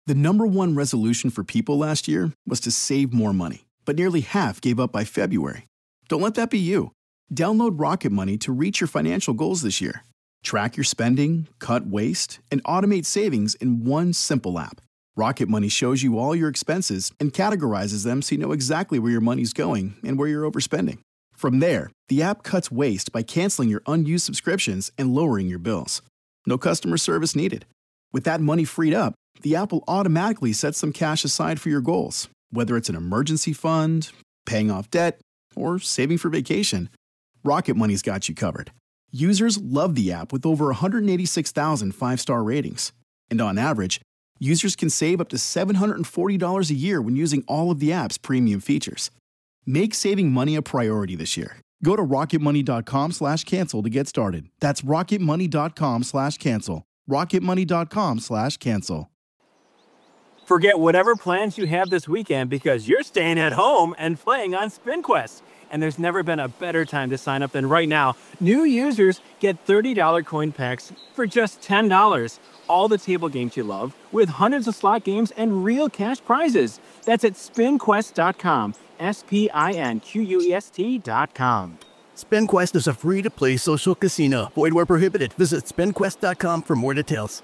The number one resolution for people last year was to save more money, but nearly half gave up by February. Don't let that be you. Download Rocket Money to reach your financial goals this year. Track your spending, cut waste, and automate savings in one simple app. Rocket Money shows you all your expenses and categorizes them so you know exactly where your money's going and where you're overspending. From there, the app cuts waste by canceling your unused subscriptions and lowering your bills. No customer service needed. With that money freed up, the app will automatically set some cash aside for your goals, whether it's an emergency fund, paying off debt, or saving for vacation. Rocket Money's got you covered. Users love the app with over 186,000 five-star ratings. And on average, users can save up to $740 a year when using all of the app's premium features. Make saving money a priority this year. Go to rocketmoney.com/cancel to get started. That's rocketmoney.com/cancel. rocketmoney.com/cancel. Forget whatever plans you have this weekend because you're staying at home and playing on SpinQuest. And there's never been a better time to sign up than right now. New users get $30 coin packs for just $10. All the table games you love with hundreds of slot games and real cash prizes. That's at spinquest.com. SPINQUEST.com. SpinQuest is a free-to-play social casino. Void where prohibited. Visit spinquest.com for more details.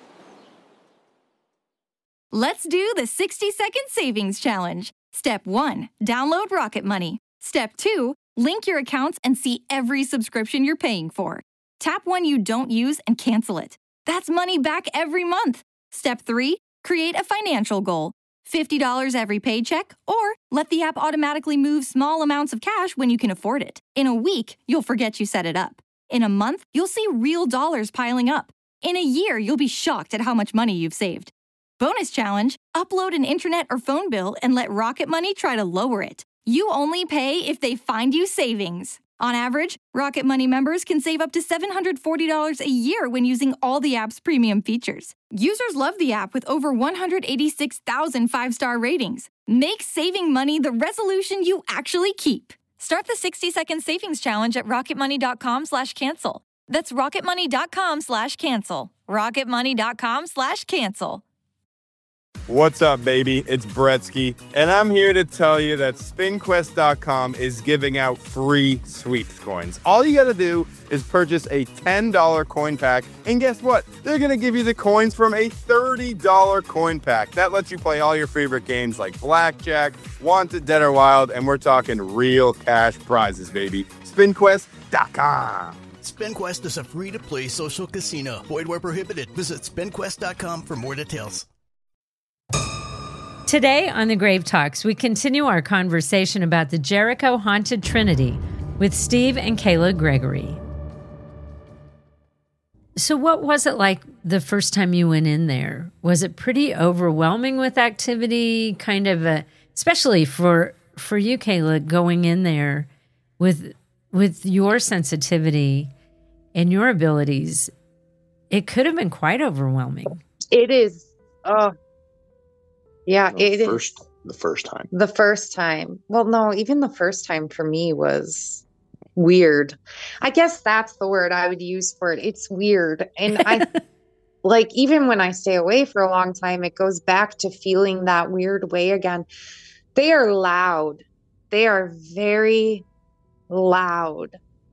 Let's do the 60-second savings challenge. Step 1, download Rocket Money. Step 2, link your accounts and see every subscription you're paying for. Tap one you don't use and cancel it. That's money back every month. Step 3, create a financial goal. $50 every paycheck, or let the app automatically move small amounts of cash when you can afford it. In a week, you'll forget you set it up. In a month, you'll see real dollars piling up. In a year, you'll be shocked at how much money you've saved. Bonus challenge, upload an internet or phone bill and let Rocket Money try to lower it. You only pay if they find you savings. On average, Rocket Money members can save up to $740 a year when using all the app's premium features. Users love the app with over 186,000 five-star ratings. Make saving money the resolution you actually keep. Start the 60-second savings challenge at rocketmoney.com/cancel. That's rocketmoney.com/cancel. rocketmoney.com/cancel. What's up, baby? It's Bretsky, and I'm here to tell you that SpinQuest.com is giving out free sweeps coins. All you gotta do is purchase a $10 coin pack, and guess what? They're gonna give you the coins from a $30 coin pack. That lets you play all your favorite games like Blackjack, Wanted, Dead or Wild, and we're talking real cash prizes, baby. SpinQuest.com. SpinQuest is a free-to-play social casino. Void where prohibited. Visit spinquest.com for more details. Today on the Grave Talks, we continue our conversation about the Jericho Haunted Trinity with Steve and Kayla Gregory. So what was it like the first time you went in there? Was it pretty overwhelming with activity? Kind of especially for you, Kayla, going in there with your sensitivity and your abilities, it could have been quite overwhelming. It is. Yeah, the first time. The first time. Well, no, even the first time for me was weird. I guess that's the word I would use for it. It's weird. And I like, even when I stay away for a long time, it goes back to feeling that weird way again. They are loud. They are very loud.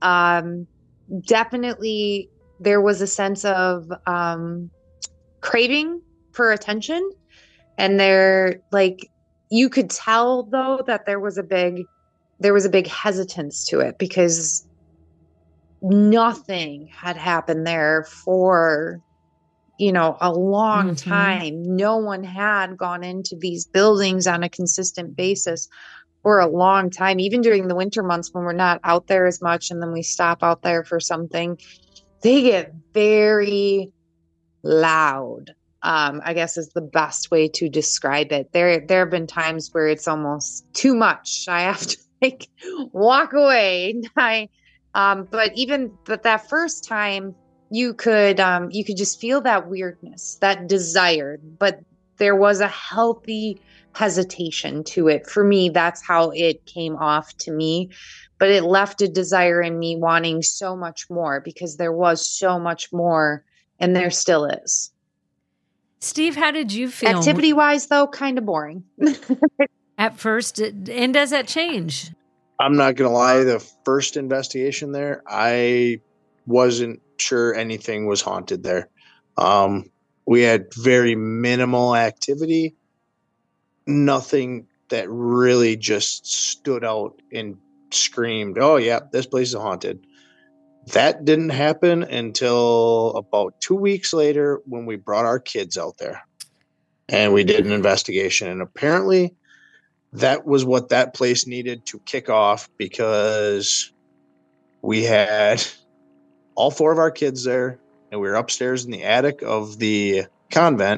Definitely there was a sense of craving for attention. And they're like, you could tell though that there was a big hesitance to it because nothing had happened there for, a long time. No one had gone into these buildings on a consistent basis for a long time, even during the winter months when we're not out there as much. And then we stop out there for something, they get very loud. I guess is the best way to describe it. There have been times where it's almost too much. I have to walk away. But even that first time, you could just feel that weirdness, that desire, but there was a healthy hesitation to it. For me, that's how it came off to me. But it left a desire in me wanting so much more because there was so much more, and there still is. Steve, how did you feel? Activity wise, though, kind of boring. At first, and does that change? I'm not going to lie. The first investigation there, I wasn't sure anything was haunted there. We had very minimal activity, nothing that really just stood out and screamed, oh, yeah, this place is haunted. That didn't happen until about 2 weeks later when we brought our kids out there and we did an investigation. And apparently that was what that place needed to kick off, because we had all 4 of our kids there and we were upstairs in the attic of the convent.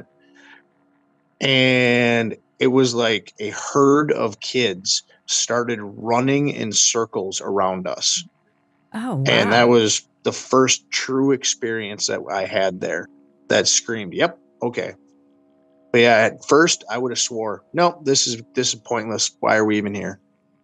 And it was like a herd of kids started running in circles around us. Oh, wow. And that was the first true experience that I had there that screamed, yep, okay. But yeah, at first I would have swore, no, this is pointless. Why are we even here?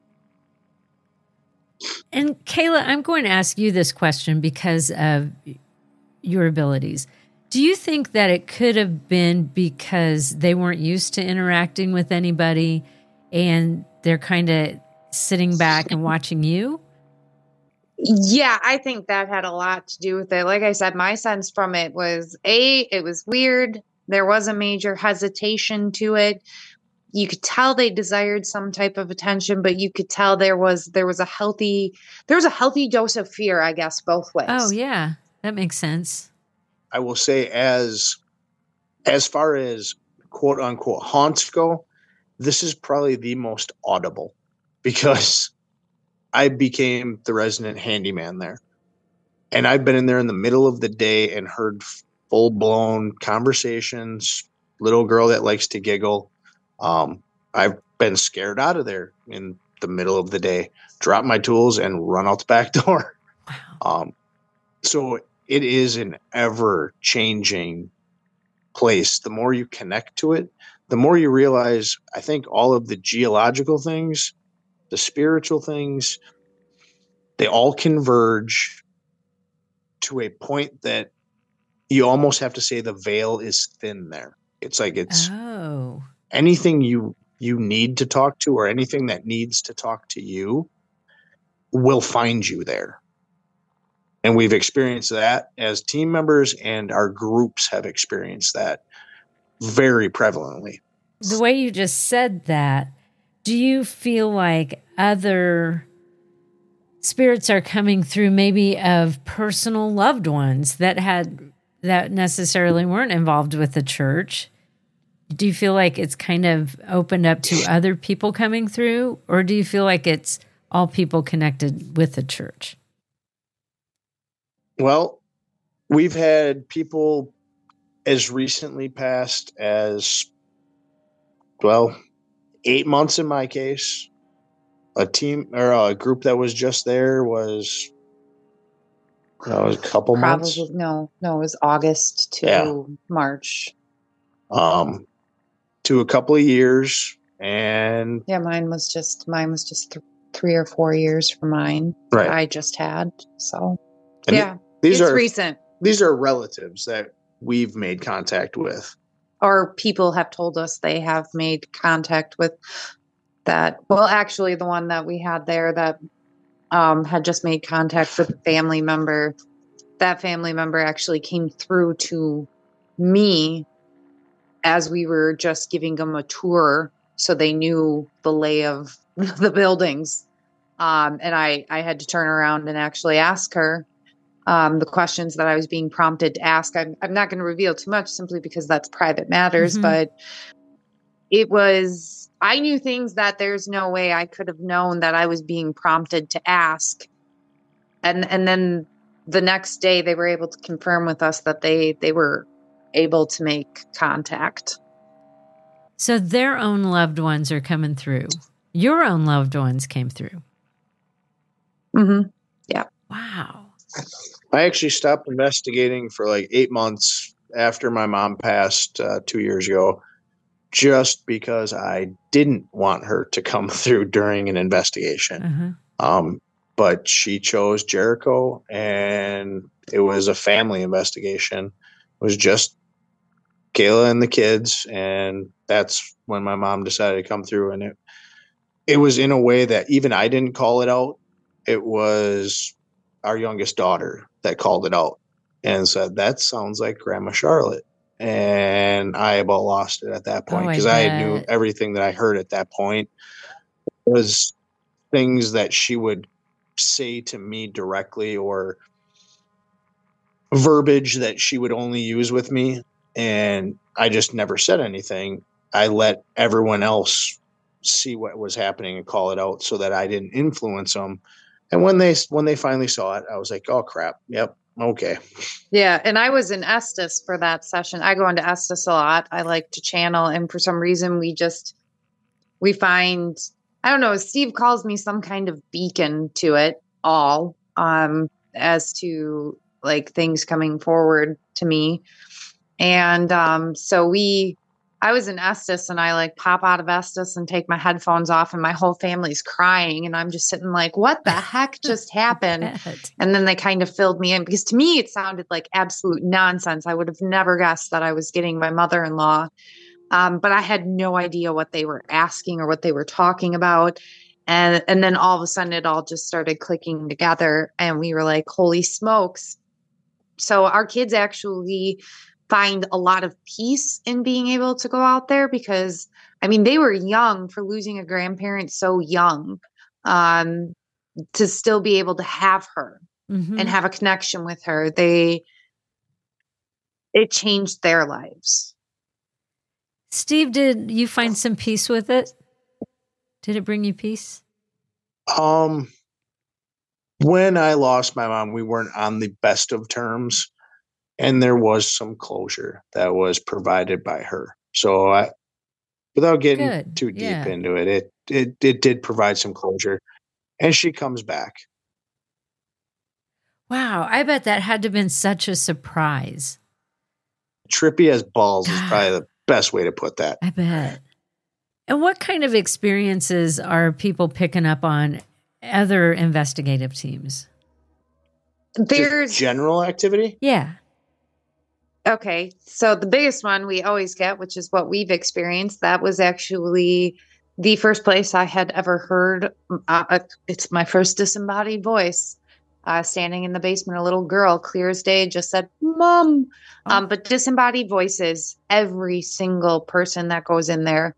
And Kayla, I'm going to ask you this question because of your abilities. Do you think that it could have been because they weren't used to interacting with anybody and they're kind of sitting back and watching you? Yeah, I think that had a lot to do with it. Like I said, my sense from it was it was weird. There was a major hesitation to it. You could tell they desired some type of attention, but you could tell there was a healthy dose of fear, I guess, both ways. Oh yeah, that makes sense. I will say, as far as quote unquote haunts go, this is probably the most audible, because I became the resident handyman there. And I've been in there in the middle of the day and heard full blown conversations, little girl that likes to giggle. I've been scared out of there in the middle of the day, drop my tools and run out the back door. Wow. So it is an ever changing place. The more you connect to it, the more you realize, I think, all of the geological things, the spiritual things, they all converge to a point that you almost have to say the veil is thin there. It's like anything you need to talk to, or anything that needs to talk to you, will find you there. And we've experienced that as team members, and our groups have experienced that very prevalently. The way you just said that, do you feel like other spirits are coming through, maybe of personal loved ones that necessarily weren't involved with the church? Do you feel like it's kind of opened up to other people coming through, or do you feel like it's all people connected with the church? Well, we've had people as recently past as, 8 months in my case. A team or a group that was just there was a couple months. No, it was August to March. To a couple of years, and mine was just 3 or 4 years for mine. Right. I just had. So and it's recent. These are relatives that we've made contact with, or people have told us they have made contact with that. Well, actually, the one that we had there that had just made contact with a family member. That family member actually came through to me as we were just giving them a tour, so they knew the lay of the buildings. And I had to turn around and actually ask her the questions that I was being prompted to ask. I'm not going to reveal too much, simply because that's private matters, but I knew things that there's no way I could have known that I was being prompted to ask. And then the next day they were able to confirm with us that they were able to make contact. So their own loved ones are coming through. Your own loved ones came through. Mm-hmm. Yeah. Wow. I actually stopped investigating for like 8 months after my mom passed 2 years ago, just because I didn't want her to come through during an investigation. But she chose Jericho, and it was a family investigation. It was just Kayla and the kids. And that's when my mom decided to come through. And it was in a way that even I didn't call it out. It was our youngest daughter that called it out and said, that sounds like Grandma Charlotte. And I about lost it at that point because I knew everything that I heard at that point was things that she would say to me directly or verbiage that she would only use with me. And I just never said anything. I let everyone else see what was happening and call it out so that I didn't influence them. And when they finally saw it, I was like, oh crap. Yep. Okay. Yeah. And I was in Estes for that session. I go into Estes a lot. I like to channel. And for some reason we find, I don't know, Steve calls me some kind of beacon to it all, as to like things coming forward to me. And, I was in Estes and I like pop out of Estes and take my headphones off and my whole family's crying. And I'm just sitting like, what the heck just happened? And then they kind of filled me in because to me, it sounded like absolute nonsense. I would have never guessed that I was getting my mother-in-law. But I had no idea what they were asking or what they were talking about. And then all of a sudden it all just started clicking together and we were like, holy smokes. So our kids actually find a lot of peace in being able to go out there because, I mean, they were young for losing a grandparent so young, to still be able to have her and have a connection with her. It changed their lives. Steve, did you find some peace with it? Did it bring you peace? When I lost my mom, we weren't on the best of terms. And there was some closure that was provided by her. So without getting too deep into it, it did provide some closure. And she comes back. Wow. I bet that had to have been such a surprise. Trippy as balls is probably the best way to put that. I bet. And what kind of experiences are people picking up on other investigative teams? There's just general activity? Yeah. Okay. So the biggest one we always get, which is what we've experienced, that was actually the first place I had ever heard. It's my first disembodied voice, standing in the basement. A little girl, clear as day, just said, Mom. But disembodied voices, every single person that goes in there,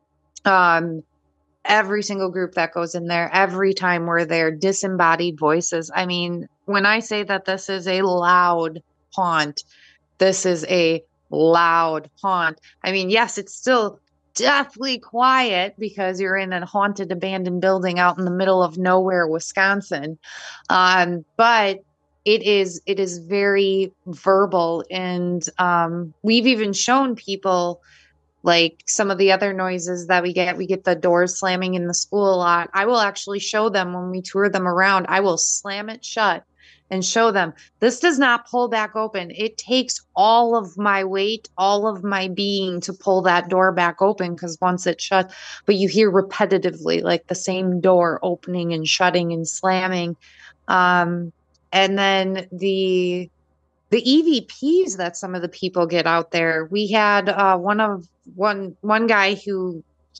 every single group that goes in there, every time we're there, disembodied voices. I mean, when I say that this is a loud haunt, this is a loud haunt. I mean, yes, it's still deathly quiet because you're in a haunted abandoned building out in the middle of nowhere, Wisconsin. But it is very verbal. And we've even shown people like some of the other noises that we get the doors slamming in the school a lot. I will actually show them when we tour them around. I will slam it shut and show them this does not pull back open. It takes all of my weight, all of my being to pull that door back open because once it's shut, but you hear repetitively like the same door opening and shutting and slamming. And then the EVPs that some of the people get out there. We had one guy who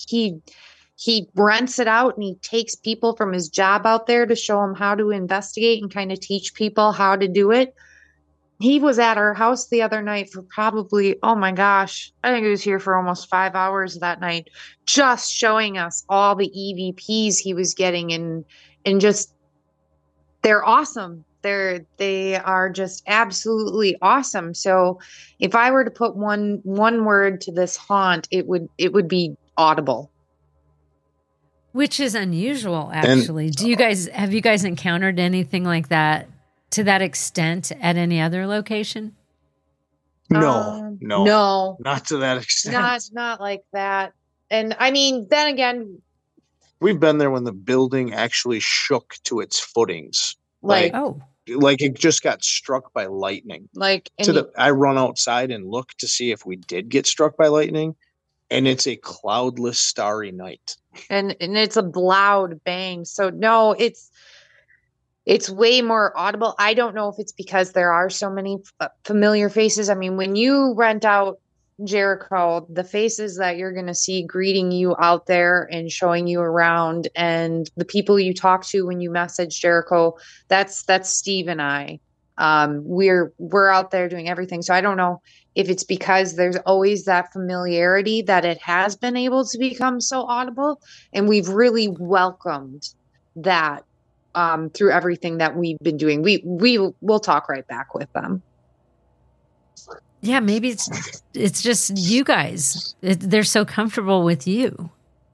he rents it out and he takes people from his job out there to show them how to investigate and kind of teach people how to do it. He was at our house the other night for probably, oh my gosh, I think he was here for almost 5 hours that night, just showing us all the EVPs he was getting and just, they're awesome. They are just absolutely awesome. So if I were to put one word to this haunt, it would be audible. Which is unusual, actually. Have you guys encountered anything like that to that extent at any other location? No, not to that extent. Not like that. And I mean, then again, we've been there when the building actually shook to its footings. Like it just got struck by lightning. I run outside and look to see if we did get struck by lightning, and it's a cloudless, starry night. And it's a loud bang. So no, it's way more audible. I don't know if it's because there are so many familiar faces. I mean, when you rent out Jericho, the faces that you're going to see greeting you out there and showing you around, and the people you talk to when you message Jericho, that's Steve and I. We're out there doing everything. So I don't know if it's because there's always that familiarity that it has been able to become so audible, and we've really welcomed that through everything that we've been doing. We'll talk right back with them. Yeah, maybe it's just you guys. They're so comfortable with you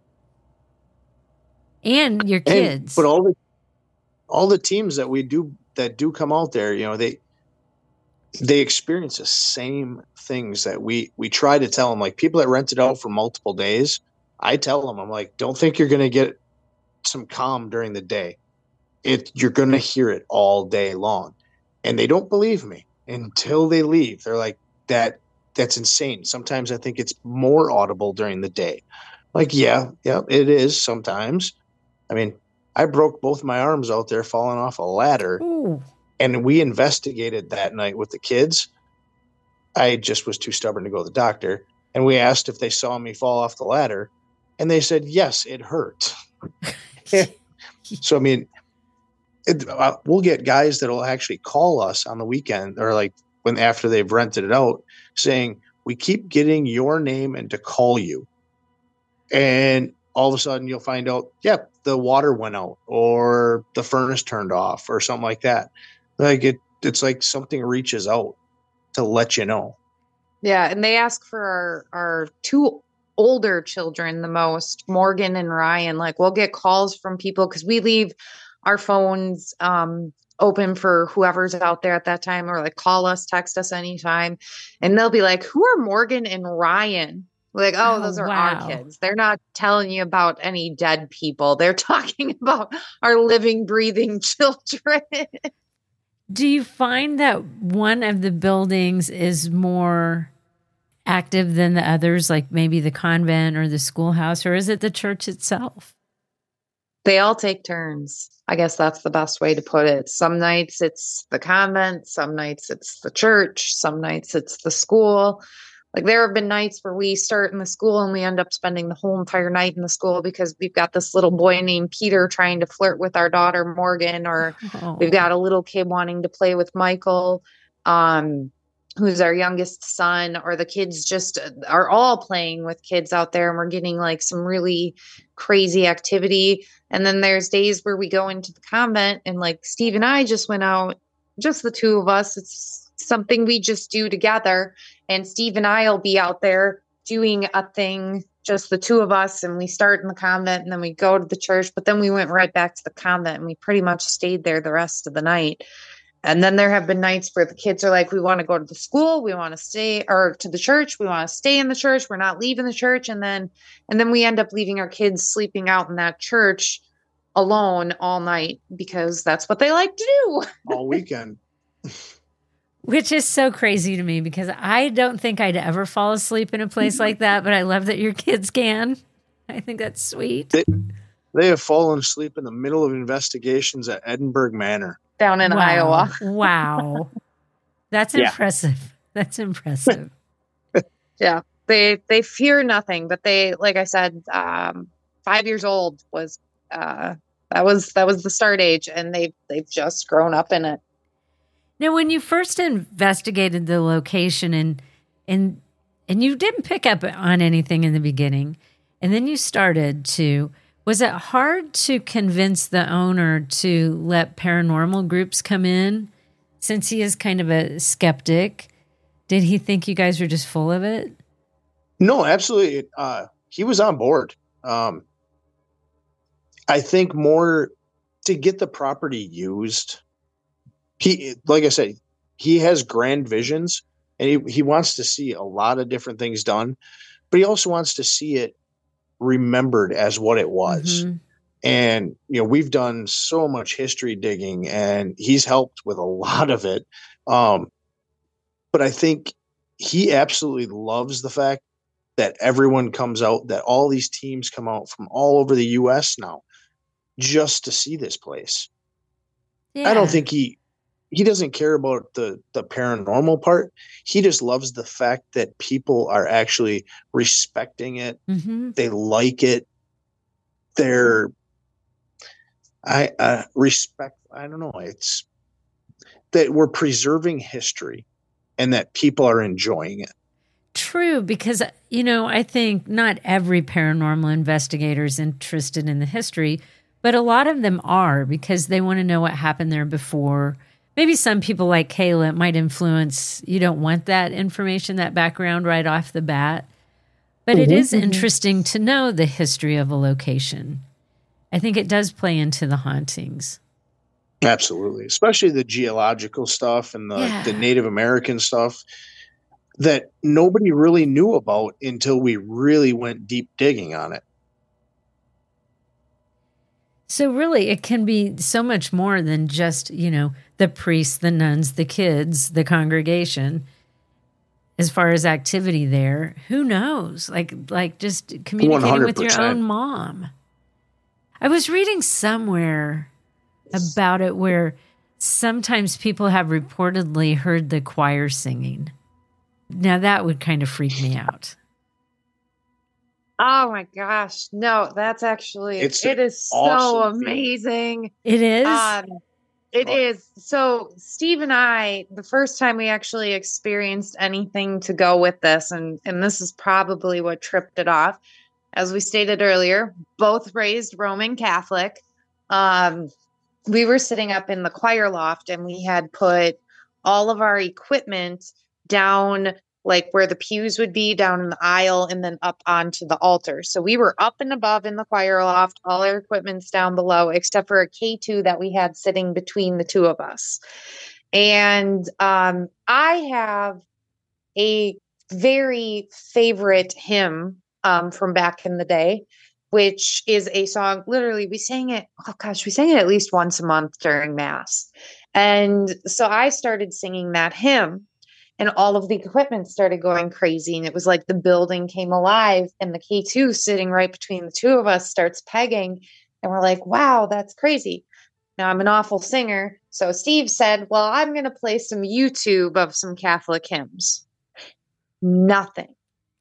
and your kids. But all the teams that do come out there, you know, they experience the same things that we try to tell them. Like people that rent it out for multiple days, I tell them, I'm like, don't think you're going to get some calm during the day. You're going to hear it all day long, and they don't believe me until they leave. They're like, that's insane. Sometimes I think it's more audible during the day. Like, yeah, it is sometimes. I mean, I broke both my arms out there falling off a ladder. Ooh. And we investigated that night with the kids. I just was too stubborn to go to the doctor. And we asked if they saw me fall off the ladder. And they said, yes, it hurt. So, I mean, we'll get guys that will actually call us on the weekend or like when after they've rented it out saying, we keep getting your name and to call you. And all of a sudden you'll find out, the water went out or the furnace turned off or something like that. Like it's like something reaches out to let you know. Yeah. And they ask for our two older children the most, Morgan and Ryan. Like we'll get calls from people because we leave our phones open for whoever's out there at that time, or like call us, text us anytime. And they'll be like, who are Morgan and Ryan? Like, oh, those are our kids. They're not telling you about any dead people. They're talking about our living, breathing children. Do you find that one of the buildings is more active than the others, like maybe the convent or the schoolhouse, or is it the church itself? They all take turns. I guess that's the best way to put it. Some nights it's the convent, some nights it's the church, some nights it's the school. Like there have been nights where we start in the school and we end up spending the whole entire night in the school because we've got this little boy named Peter trying to flirt with our daughter Morgan, or we've got a little kid wanting to play with Michael, who's our youngest son, or the kids just are all playing with kids out there, and we're getting like some really crazy activity. And then there's days where we go into the convent and like Steve and I just went out, just the two of us. It's something we just do together. And Steve and I will be out there doing a thing, just the two of us. And we start in the convent and then we go to the church, but then we went right back to the convent and we pretty much stayed there the rest of the night. And then there have been nights where the kids are like, we want to go to the school, we want to stay, or to the church, we want to stay in the church, we're not leaving the church. And then we end up leaving our kids sleeping out in that church alone all night because that's what they like to do. All weekend. Which is so crazy to me because I don't think I'd ever fall asleep in a place like that, but I love that your kids can. I think that's sweet. They have fallen asleep in the middle of investigations at Edinburgh Manor. Down in Iowa. Wow. That's impressive. That's impressive. Yeah. They fear nothing, but they, like I said, 5 years old was that was the start age, and they've just grown up in it. Now, when you first investigated the location and you didn't pick up on anything in the beginning, and then you started to, was it hard to convince the owner to let paranormal groups come in since he is kind of a skeptic? Did he think you guys were just full of it? No, absolutely. He was on board. I think more to get the property used. He, like I said, he has grand visions and he wants to see a lot of different things done, but he also wants to see it remembered as what it was. Mm-hmm. And, we've done so much history digging and he's helped with a lot of it. But I think he absolutely loves the fact that everyone comes out, that all these teams come out from all over the US now just to see this place. Yeah. I don't think he he doesn't care about the paranormal part. He just loves the fact that people are actually respecting it. Mm-hmm. They like it. They're respect. I don't know. It's that we're preserving history and that people are enjoying it. True, because, I think not every paranormal investigator is interested in the history, but a lot of them are because they want to know what happened there before. Maybe some people like Kayla, it might influence, you don't want that information, that background right off the bat. But it is interesting to know the history of a location. I think it does play into the hauntings. Absolutely. Especially the geological stuff and the Native American stuff that nobody really knew about until we really went deep digging on it. So really, it can be so much more than just, the priests, the nuns, the kids, the congregation. As far as activity there, who knows? Like just communicating 100%. With your own mom. I was reading somewhere about it where sometimes people have reportedly heard the choir singing. Now that would kind of freak me out. Oh my gosh. No, that's actually, it is awesome so amazing. It is? It is. So Steve and I, the first time we actually experienced anything to go with this, and this is probably what tripped it off. As we stated earlier, both raised Roman Catholic. We were sitting up in the choir loft and we had put all of our equipment down, like where the pews would be, down in the aisle and then up onto the altar. So we were up and above in the choir loft, all our equipment's down below, except for a K2 that we had sitting between the two of us. And I have a very favorite hymn from back in the day, which is a song, literally we sang it at least once a month during Mass. And so I started singing that hymn and all of the equipment started going crazy. And it was like the building came alive and the K2 sitting right between the two of us starts pegging. And we're like, wow, that's crazy. Now I'm an awful singer. So Steve said, well, I'm going to play some YouTube of some Catholic hymns. Nothing.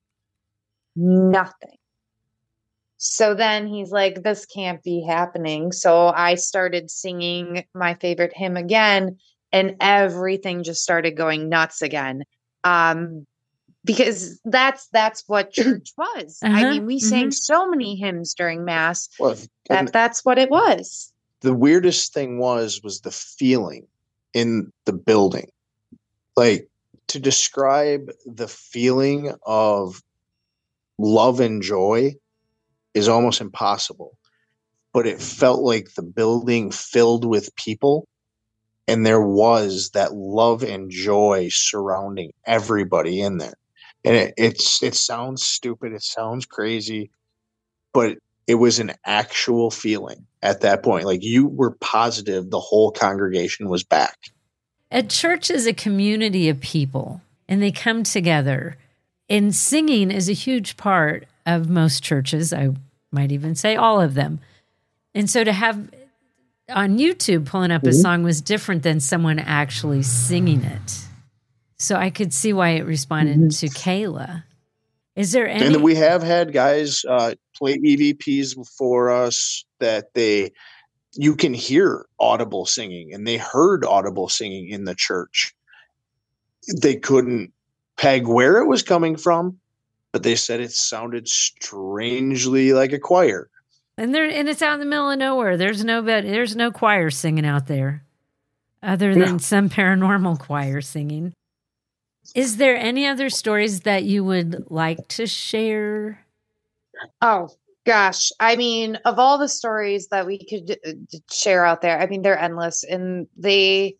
So then he's like, this can't be happening. So I started singing my favorite hymn again, and everything just started going nuts again. Because that's what church was. I mean, we sang so many hymns during Mass that's what it was. The weirdest thing was the feeling in the building. Like, to describe the feeling of love and joy is almost impossible, but it felt like the building filled with people and there was that love and joy surrounding everybody in there. And it sounds stupid. It sounds crazy, but it was an actual feeling at that point. Like, you were positive the whole congregation was back. A church is a community of people and they come together, and singing is a huge part of most churches. I might even say all of them. And so to have on YouTube pulling up a song was different than someone actually singing it. So I could see why it responded to Kayla. Is there any? And we have had guys play EVPs for us that you can hear audible singing, and they heard audible singing in the church. They couldn't peg where it was coming from, but they said it sounded strangely like a choir. And it's out in the middle of nowhere. There's no choir singing out there other than some paranormal choir singing. Is there any other stories that you would like to share? Oh, gosh. I mean, of all the stories that we could share out there, I mean, they're endless, and they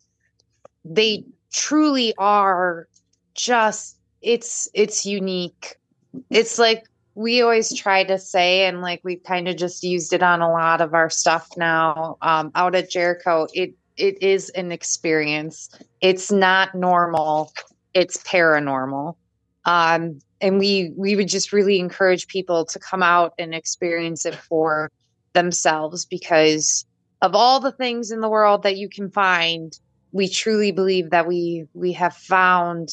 truly are just, it's unique. It's like we always try to say, and like we've kind of just used it on a lot of our stuff now out at Jericho. It is an experience. It's not normal. It's paranormal. And we would just really encourage people to come out and experience it for themselves, because of all the things in the world that you can find, we truly believe that we have found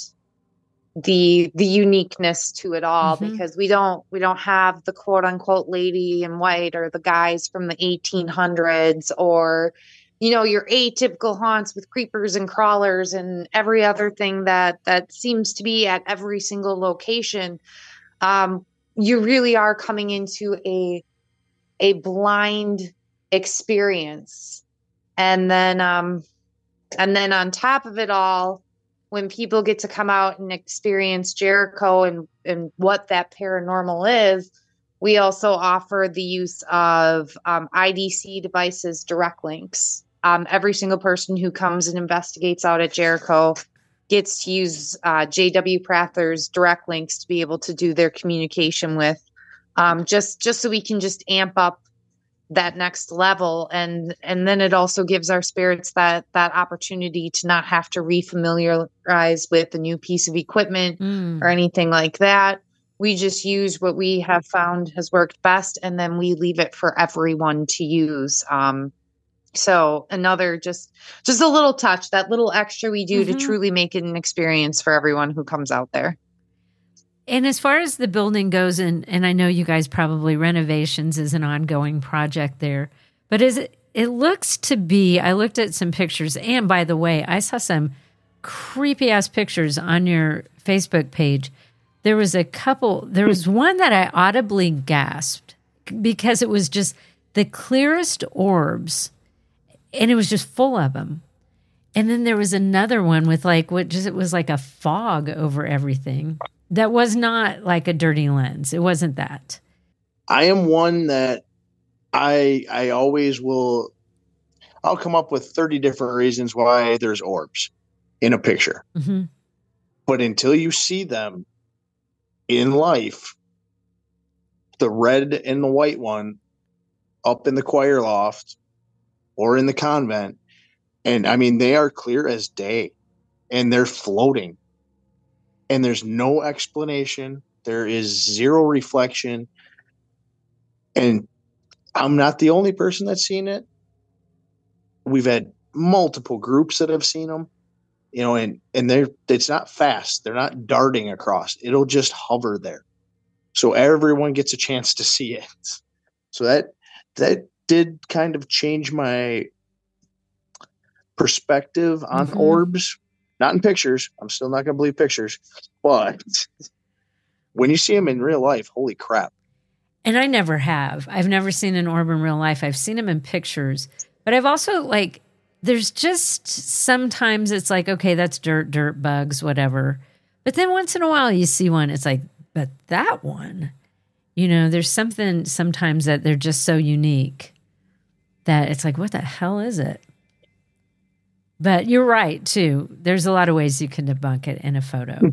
the uniqueness to it all, because we don't have the quote unquote lady in white or the guys from the 1800s, or your atypical haunts with creepers and crawlers and every other thing that seems to be at every single location. You really are coming into a blind experience. And then on top of it all, when people get to come out and experience Jericho and what that paranormal is, we also offer the use of IDC devices, direct links. Every single person who comes and investigates out at Jericho gets to use J.W. Prather's direct links to be able to do their communication with, just so we can just amp up that next level. And then it also gives our spirits that opportunity to not have to refamiliarize with a new piece of equipment or anything like that. We just use what we have found has worked best, and then we leave it for everyone to use. So another, just a little touch, that little extra we do to truly make it an experience for everyone who comes out there. And as far as the building goes, and I know you guys probably, renovations is an ongoing project there, but it looks to be, I looked at some pictures, and by the way, I saw some creepy ass pictures on your Facebook page. There was one that I audibly gasped because it was just the clearest orbs, and it was just full of them. And then there was another one with it was like a fog over everything. That was not like a dirty lens. It wasn't that. I am one that I always will, I'll come up with 30 different reasons why there's orbs in a picture. But until you see them in life, the red and the white one up in the choir loft or in the convent, and I mean, they are clear as day and they're floating. And there's no explanation. There is zero reflection. And I'm not the only person that's seen it. We've had multiple groups that have seen them, and it's not fast. They're not darting across. It'll just hover there. So everyone gets a chance to see it. So that did kind of change my perspective on orbs. Not in pictures. I'm still not going to believe pictures. But when you see them in real life, holy crap. And I never have. I've never seen an orb in real life. I've seen them in pictures. But I've also, there's just sometimes it's like, okay, that's dirt, bugs, whatever. But then once in a while you see one, it's like, but that one, there's something sometimes that they're just so unique that it's like, what the hell is it? But you're right, too. There's a lot of ways you can debunk it in a photo.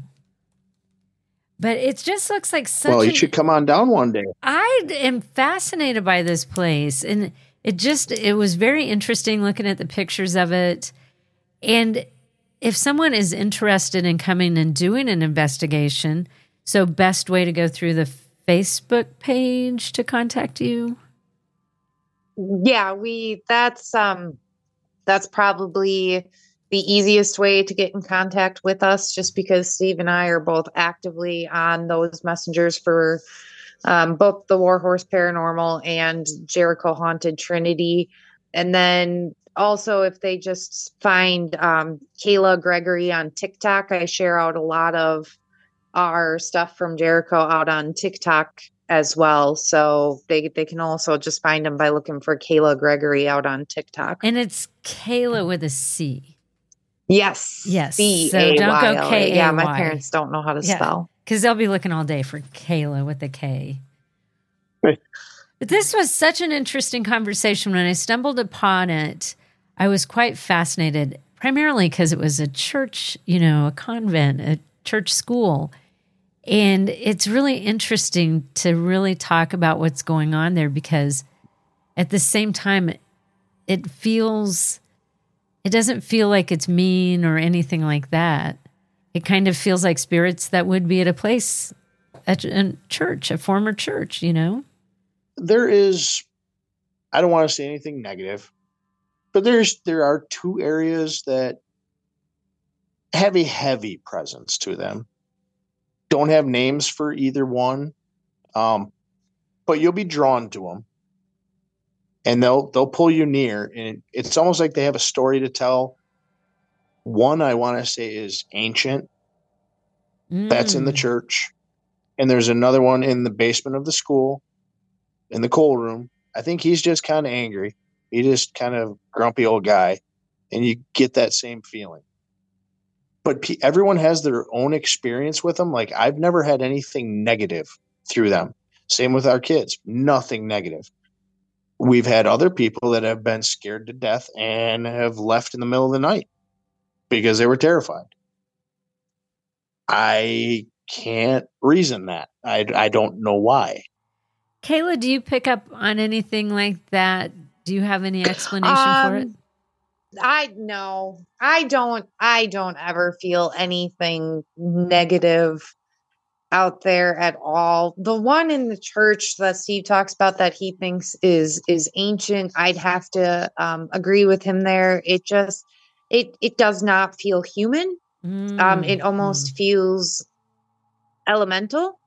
But it just looks like such Well, you should come on down one day. I am fascinated by this place. And it was very interesting looking at the pictures of it. And if someone is interested in coming and doing an investigation, so best way to go through the Facebook page to contact you? Yeah, that's probably the easiest way to get in contact with us, just because Steve and I are both actively on those messengers for both the Warhorse Paranormal and Jericho Haunted Trinity. And then also, if they just find Kayla Gregory on TikTok, I share out a lot of our stuff from Jericho out on TikTok as well. So they can also just find them by looking for Kayla Gregory out on TikTok. And it's Kayla with a C. Yes. C-A-Y-L-A. So don't go K-A-Y. Yeah, my parents don't know how to spell. Because they'll be looking all day for Kayla with a K. But this was such an interesting conversation. When I stumbled upon it, I was quite fascinated, primarily because it was a church, a convent, a church school. And it's really interesting to really talk about what's going on there, because at the same time, it doesn't feel like it's mean or anything like that. It kind of feels like spirits that would be at a place, at a church, a former church, There is, I don't want to say anything negative, but there are two areas that heavy presence to them. Don't have names for either one, but you'll be drawn to them, and they'll pull you near. And it's almost like they have a story to tell. One I want to say is Ancient. That's in the church, and there's another one in the basement of the school, in the coal room. I think he's just kind of angry. He's just kind of grumpy old guy, and you get that same feeling. But everyone has their own experience with them. Like, I've never had anything negative through them. Same with our kids, nothing negative. We've had other people that have been scared to death and have left in the middle of the night because they were terrified. I can't reason that. I don't know why. Kayla, do you pick up on anything like that? Do you have any explanation for it? I don't ever feel anything negative out there at all. The one in the church that Steve talks about that he thinks is Ancient, I'd have to agree with him there. It does not feel human. It almost feels elemental.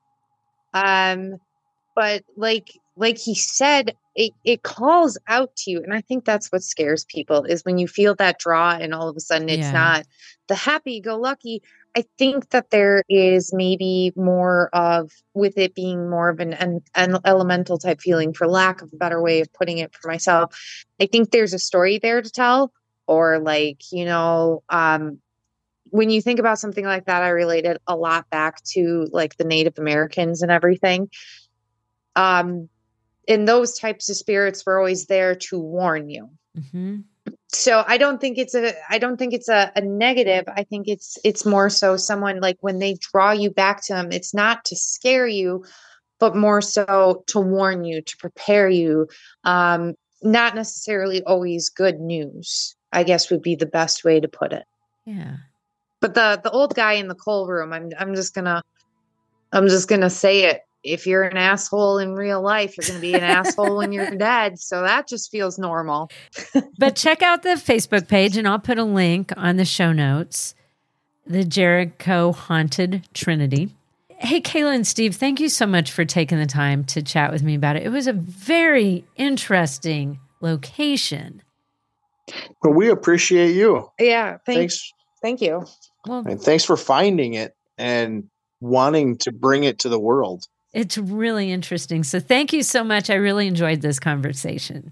But like he said, it calls out to you. And I think that's what scares people, is when you feel that draw and all of a sudden it's not the happy-go-lucky. I think that there is maybe more of, with it being more of an elemental type feeling, for lack of a better way of putting it for myself. I think there's a story there to tell, or when you think about something like that, I relate it a lot back to like the Native Americans and everything. And those types of spirits were always there to warn you. Mm-hmm. So I don't think it's a negative. I think it's more so someone, like, when they draw you back to them, it's not to scare you, but more so to warn you, to prepare you. Not necessarily always good news, I guess, would be the best way to put it. Yeah. But the old guy in the coal room, I'm just gonna say it. If you're an asshole in real life, you're going to be an asshole when you're dead. So that just feels normal. But check out the Facebook page, and I'll put a link on the show notes. The Jericho Haunted Trinity. Hey, Kayla and Steve, thank you so much for taking the time to chat with me about it. It was a very interesting location. Well, we appreciate you. Yeah. Thanks. Thank you. Well, and thanks for finding it and wanting to bring it to the world. It's really interesting. So thank you so much. I really enjoyed this conversation.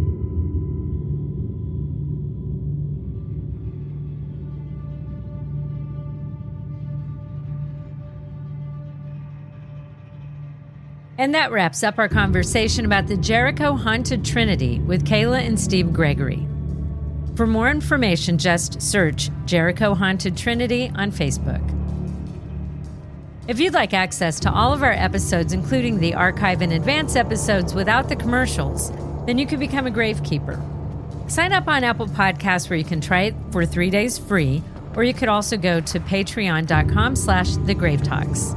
And that wraps up our conversation about the Jericho Haunted Trinity with Kayla and Steve Gregory. For more information, just search Jericho Haunted Trinity on Facebook. If you'd like access to all of our episodes, including the archive and advance episodes without the commercials, then you can become a gravekeeper. Sign up on Apple Podcasts, where you can try it for 3 days free, or you could also go to patreon.com/thegravetalks.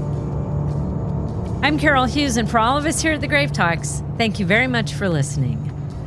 I'm Carol Hughes, and for all of us here at The Grave Talks, thank you very much for listening.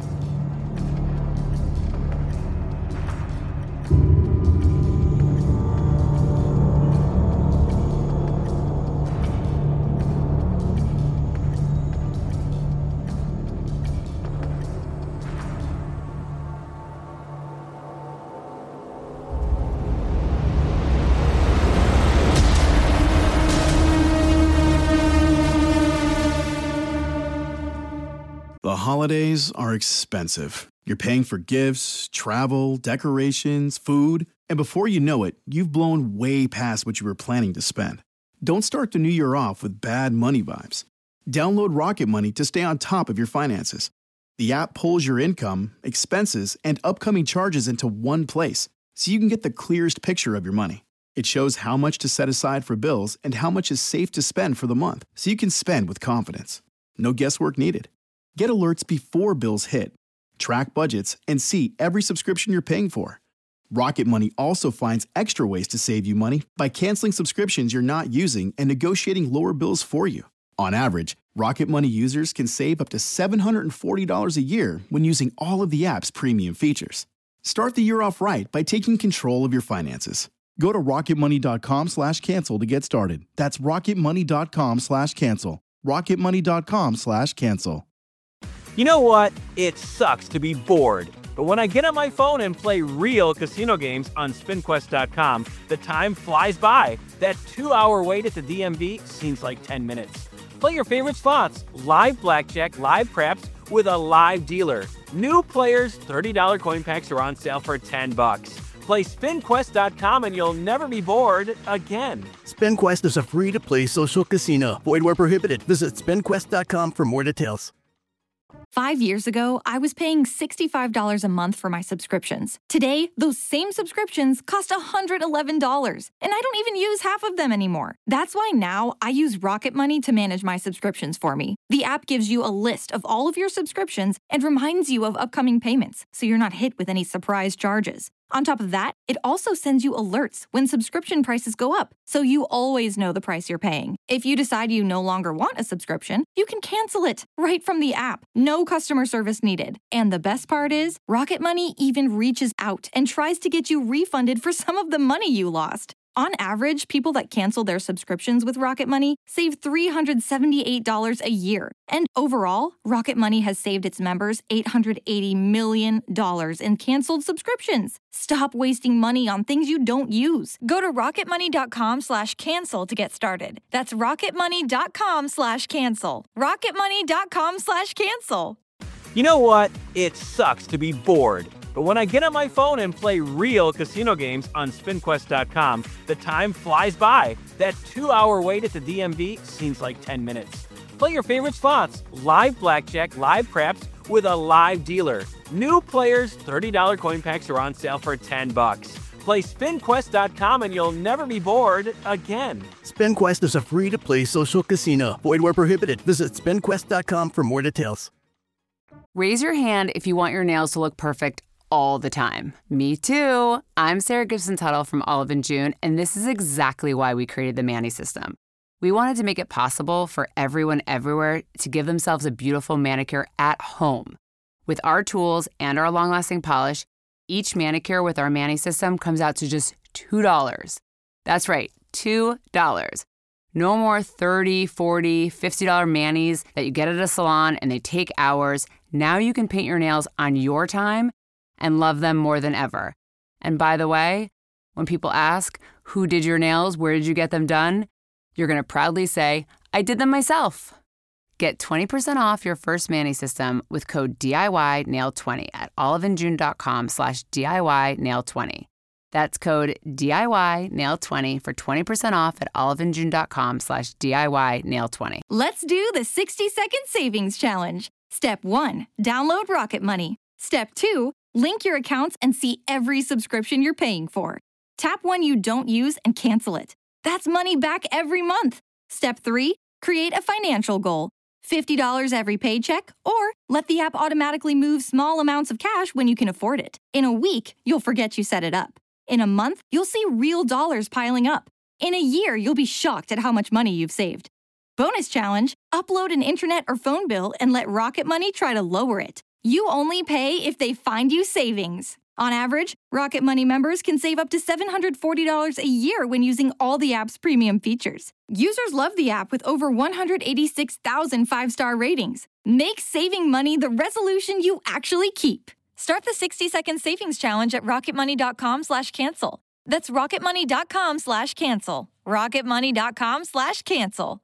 The holidays are expensive. You're paying for gifts, travel, decorations, food, and before you know it, you've blown way past what you were planning to spend. Don't start the new year off with bad money vibes. Download Rocket Money to stay on top of your finances. The app pulls your income, expenses, and upcoming charges into one place, so you can get the clearest picture of your money. It shows how much to set aside for bills and how much is safe to spend for the month, so you can spend with confidence. No guesswork needed. Get alerts before bills hit, track budgets, and see every subscription you're paying for. Rocket Money also finds extra ways to save you money by canceling subscriptions you're not using and negotiating lower bills for you. On average, Rocket Money users can save up to $740 a year when using all of the app's premium features. Start the year off right by taking control of your finances. Go to rocketmoney.com/cancel to get started. That's rocketmoney.com/cancel. rocketmoney.com/cancel. You know what? It sucks to be bored. But when I get on my phone and play real casino games on SpinQuest.com, the time flies by. That 2-hour wait at the DMV seems like 10 minutes. Play your favorite slots, live blackjack, live craps, with a live dealer. New players, $30 coin packs are on sale for $10. Play SpinQuest.com and you'll never be bored again. SpinQuest is a free-to-play social casino. Void where prohibited. Visit SpinQuest.com for more details. 5 years ago, I was paying $65 a month for my subscriptions. Today, those same subscriptions cost $111, and I don't even use half of them anymore. That's why now I use Rocket Money to manage my subscriptions for me. The app gives you a list of all of your subscriptions and reminds you of upcoming payments, so you're not hit with any surprise charges. On top of that, it also sends you alerts when subscription prices go up, so you always know the price you're paying. If you decide you no longer want a subscription, you can cancel it right from the app. No customer service needed. And the best part is, Rocket Money even reaches out and tries to get you refunded for some of the money you lost. On average, people that cancel their subscriptions with Rocket Money save $378 a year. And overall, Rocket Money has saved its members $880 million in canceled subscriptions. Stop wasting money on things you don't use. Go to rocketmoney.com/cancel to get started. That's rocketmoney.com/cancel. rocketmoney.com/cancel. You know what? It sucks to be bored. But when I get on my phone and play real casino games on SpinQuest.com, the time flies by. That 2-hour wait at the DMV seems like 10 minutes. Play your favorite slots, live blackjack, live craps, with a live dealer. New players, $30 coin packs are on sale for $10. Play SpinQuest.com and you'll never be bored again. SpinQuest is a free-to-play social casino. Void where prohibited. Visit SpinQuest.com for more details. Raise your hand if you want your nails to look perfect all the time. Me too. I'm Sarah Gibson Tuttle from Olive & June, and this is exactly why we created the Mani System. We wanted to make it possible for everyone everywhere to give themselves a beautiful manicure at home. With our tools and our long-lasting polish, each manicure with our Mani System comes out to just $2. That's right, $2. No more $30, $40, $50 manis that you get at a salon and they take hours. Now you can paint your nails on your time and love them more than ever. And by the way, when people ask, who did your nails, where did you get them done? You're going to proudly say, I did them myself. Get 20% off your first Mani System with code DIYNail20 at oliveandjune.com/DIYNail20. That's code DIYNail20 for 20% off at oliveandjune.com/DIYNail20. Let's do the 60-second savings challenge. Step 1, download Rocket Money. Step 2, link your accounts and see every subscription you're paying for. Tap one you don't use and cancel it. That's money back every month. Step 3, create a financial goal. $50 every paycheck, or let the app automatically move small amounts of cash when you can afford it. In a week, you'll forget you set it up. In a month, you'll see real dollars piling up. In a year, you'll be shocked at how much money you've saved. Bonus challenge, upload an internet or phone bill and let Rocket Money try to lower it. You only pay if they find you savings. On average, Rocket Money members can save up to $740 a year when using all the app's premium features. Users love the app with over 186,000 5-star ratings. Make saving money the resolution you actually keep. Start the 60-second savings challenge at rocketmoney.com/cancel. That's rocketmoney.com/cancel. rocketmoney.com/cancel.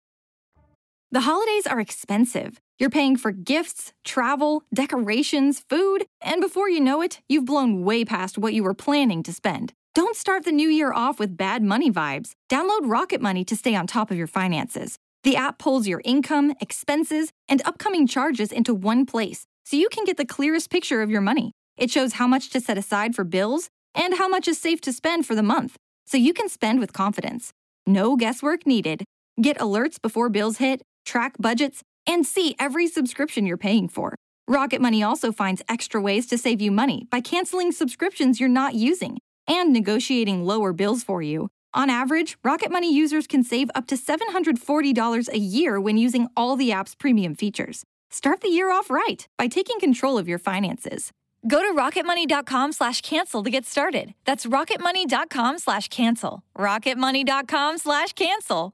The holidays are expensive. You're paying for gifts, travel, decorations, food, and before you know it, you've blown way past what you were planning to spend. Don't start the new year off with bad money vibes. Download Rocket Money to stay on top of your finances. The app pulls your income, expenses, and upcoming charges into one place, so you can get the clearest picture of your money. It shows how much to set aside for bills and how much is safe to spend for the month, so you can spend with confidence. No guesswork needed. Get alerts before bills hit, track budgets, and see every subscription you're paying for. Rocket Money also finds extra ways to save you money by canceling subscriptions you're not using and negotiating lower bills for you. On average, Rocket Money users can save up to $740 a year when using all the app's premium features. Start the year off right by taking control of your finances. Go to rocketmoney.com/cancel to get started. That's rocketmoney.com/cancel. rocketmoney.com/cancel.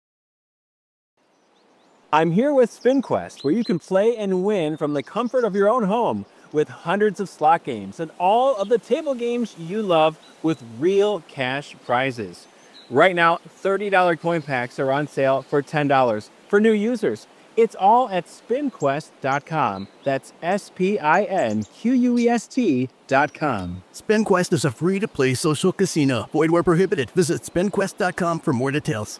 I'm here with SpinQuest, where you can play and win from the comfort of your own home with hundreds of slot games and all of the table games you love with real cash prizes. Right now, $30 coin packs are on sale for $10 for new users. It's all at SpinQuest.com. That's SpinQuest.com. SpinQuest is a free-to-play social casino. Void where prohibited. Visit SpinQuest.com for more details.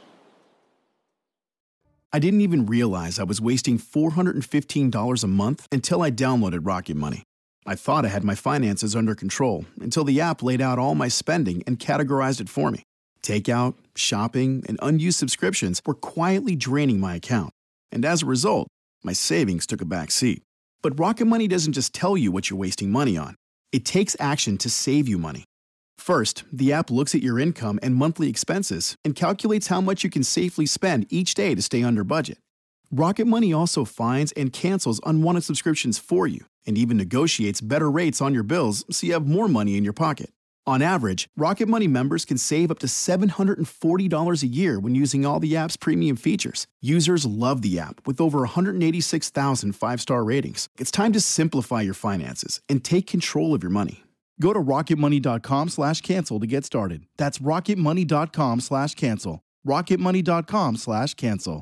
I didn't even realize I was wasting $415 a month until I downloaded Rocket Money. I thought I had my finances under control until the app laid out all my spending and categorized it for me. Takeout, shopping, and unused subscriptions were quietly draining my account. And as a result, my savings took a back seat. But Rocket Money doesn't just tell you what you're wasting money on. It takes action to save you money. First, the app looks at your income and monthly expenses and calculates how much you can safely spend each day to stay under budget. Rocket Money also finds and cancels unwanted subscriptions for you and even negotiates better rates on your bills so you have more money in your pocket. On average, Rocket Money members can save up to $740 a year when using all the app's premium features. Users love the app with over 186,000 five-star ratings. It's time to simplify your finances and take control of your money. Go to rocketmoney.com/cancel to get started. That's rocketmoney.com/cancel. rocketmoney.com/cancel.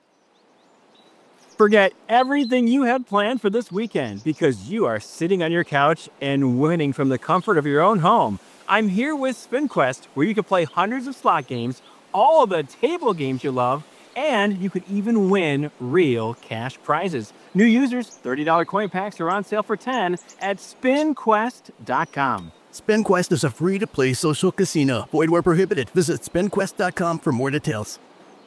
Forget everything you had planned for this weekend because you are sitting on your couch and winning from the comfort of your own home. I'm here with SpinQuest, where you can play hundreds of slot games, all of the table games you love, and you could even win real cash prizes. New users, $30 coin packs are on sale for $10 at SpinQuest.com. SpinQuest is a free-to-play social casino. Void where prohibited. Visit SpinQuest.com for more details.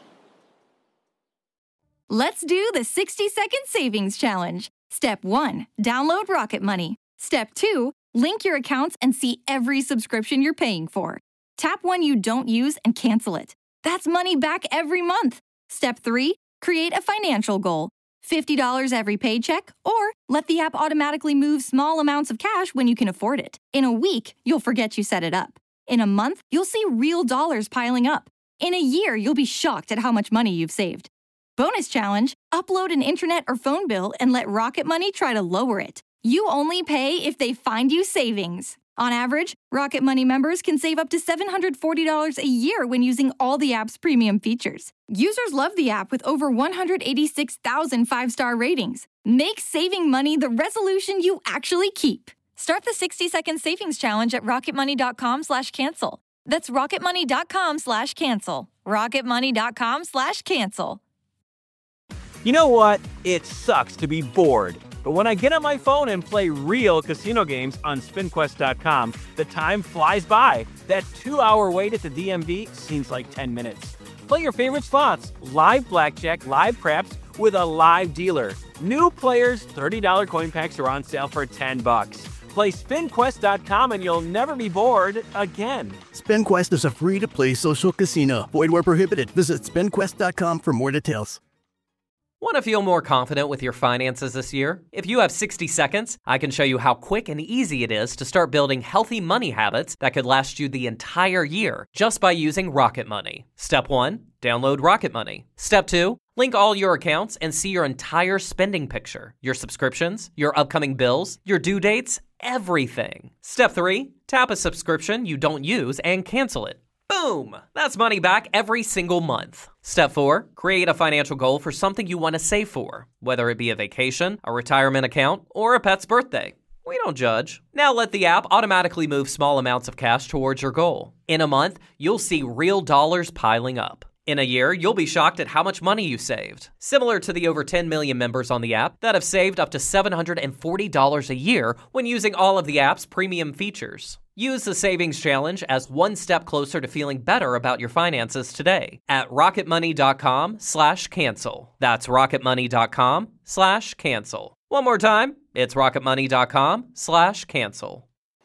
Let's do the 60-second savings challenge. Step 1, download Rocket Money. Step 2, link your accounts and see every subscription you're paying for. Tap one you don't use and cancel it. That's money back every month. Step 3, create a financial goal. $50 every paycheck, or let the app automatically move small amounts of cash when you can afford it. In a week, you'll forget you set it up. In a month, you'll see real dollars piling up. In a year, you'll be shocked at how much money you've saved. Bonus challenge, upload an internet or phone bill and let Rocket Money try to lower it. You only pay if they find you savings. On average, Rocket Money members can save up to $740 a year when using all the app's premium features. Users love the app with over 186,000 five-star ratings. Make saving money the resolution you actually keep. Start the 60-second savings challenge at rocketmoney.com/cancel. That's rocketmoney.com/cancel. rocketmoney.com/cancel. You know what? It sucks to be bored. But when I get on my phone and play real casino games on SpinQuest.com, the time flies by. That 2-hour wait at the DMV seems like 10 minutes. Play your favorite slots, live blackjack, live craps with a live dealer. New players, $30 coin packs are on sale for $10. Play SpinQuest.com and you'll never be bored again. SpinQuest is a free-to-play social casino. Void where prohibited. Visit SpinQuest.com for more details. Want to feel more confident with your finances this year? If you have 60 seconds, I can show you how quick and easy it is to start building healthy money habits that could last you the entire year just by using Rocket Money. Step 1, download Rocket Money. Step 2, link all your accounts and see your entire spending picture, your subscriptions, your upcoming bills, your due dates, everything. Step 3, tap a subscription you don't use and cancel it. Boom! That's money back every single month. Step 4, create a financial goal for something you want to save for, whether it be a vacation, a retirement account, or a pet's birthday. We don't judge. Now let the app automatically move small amounts of cash towards your goal. In a month, you'll see real dollars piling up. In a year, you'll be shocked at how much money you saved. Similar to the over 10 million members on the app that have saved up to $740 a year when using all of the app's premium features. Use the Savings Challenge as one step closer to feeling better about your finances today at rocketmoney.com/cancel. That's rocketmoney.com/cancel. One more time, it's rocketmoney.com/cancel.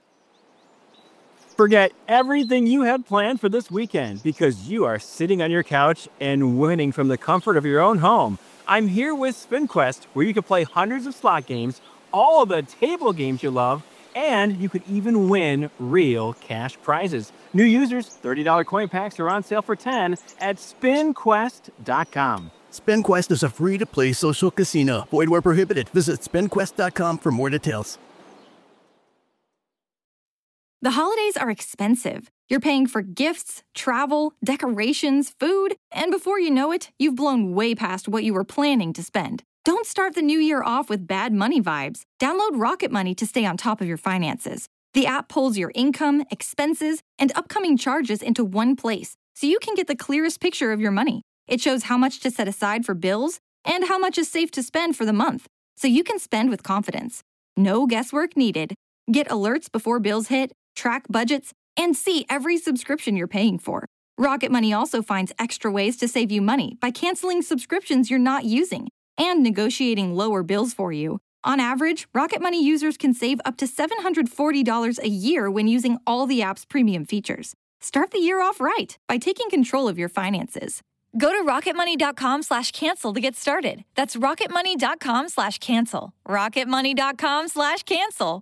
Forget everything you had planned for this weekend because you are sitting on your couch and winning from the comfort of your own home. I'm here with SpinQuest, where you can play hundreds of slot games, all the table games you love, and you could even win real cash prizes. New users, $30 coin packs are on sale for $10 at SpinQuest.com. SpinQuest is a free-to-play social casino. Void where prohibited. Visit SpinQuest.com for more details. The holidays are expensive. You're paying for gifts, travel, decorations, food, and before you know it, you've blown way past what you were planning to spend. Don't start the new year off with bad money vibes. Download Rocket Money to stay on top of your finances. The app pulls your income, expenses, and upcoming charges into one place, so you can get the clearest picture of your money. It shows how much to set aside for bills and how much is safe to spend for the month, so you can spend with confidence. No guesswork needed. Get alerts before bills hit, track budgets, and see every subscription you're paying for. Rocket Money also finds extra ways to save you money by canceling subscriptions you're not using and negotiating lower bills for you. On average, Rocket Money users can save up to $740 a year when using all the app's premium features. Start the year off right by taking control of your finances. Go to rocketmoney.com/cancel to get started. That's rocketmoney.com/cancel. rocketmoney.com/cancel.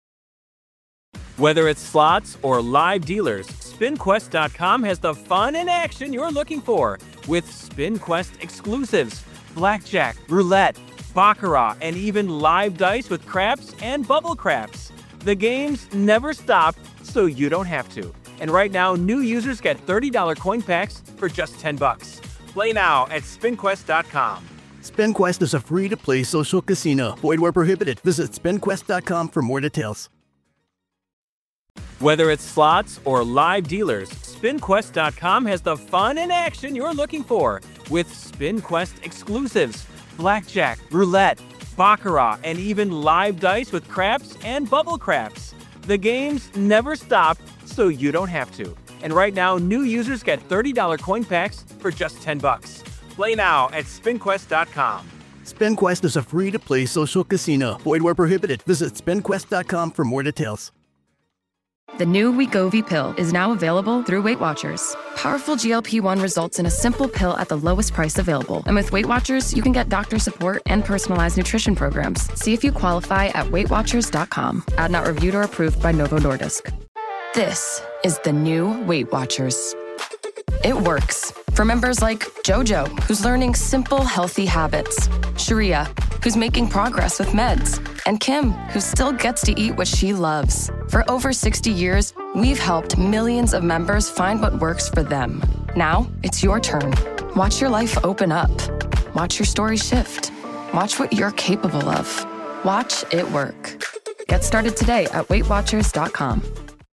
Whether it's slots or live dealers, SpinQuest.com has the fun and action you're looking for with SpinQuest exclusives, blackjack, roulette, baccarat, and even live dice with craps and bubble craps. The games never stop, so you don't have to. And right now, new users get $30 coin packs for just $10. Play now at SpinQuest.com. SpinQuest is a free-to-play social casino. Void where prohibited. Visit SpinQuest.com for more details. Whether it's slots or live dealers, SpinQuest.com has the fun and action you're looking for with SpinQuest exclusives, blackjack, roulette, baccarat, and even live dice with craps and bubble craps. The games never stop, so you don't have to. And right now, new users get $30 coin packs for just $10. Play now at SpinQuest.com. SpinQuest is a free-to-play social casino. Void where prohibited. Visit SpinQuest.com for more details. The new Wegovy pill is now available through Weight Watchers. Powerful GLP-1 results in a simple pill at the lowest price available. And with Weight Watchers, you can get doctor support and personalized nutrition programs. See if you qualify at WeightWatchers.com. Ad not reviewed or approved by Novo Nordisk. This is the new Weight Watchers. It works. For members like Jojo, who's learning simple, healthy habits. Sharia, who's making progress with meds. And Kim, who still gets to eat what she loves. For over 60 years, we've helped millions of members find what works for them. Now, it's your turn. Watch your life open up. Watch your story shift. Watch what you're capable of. Watch it work. Get started today at WeightWatchers.com.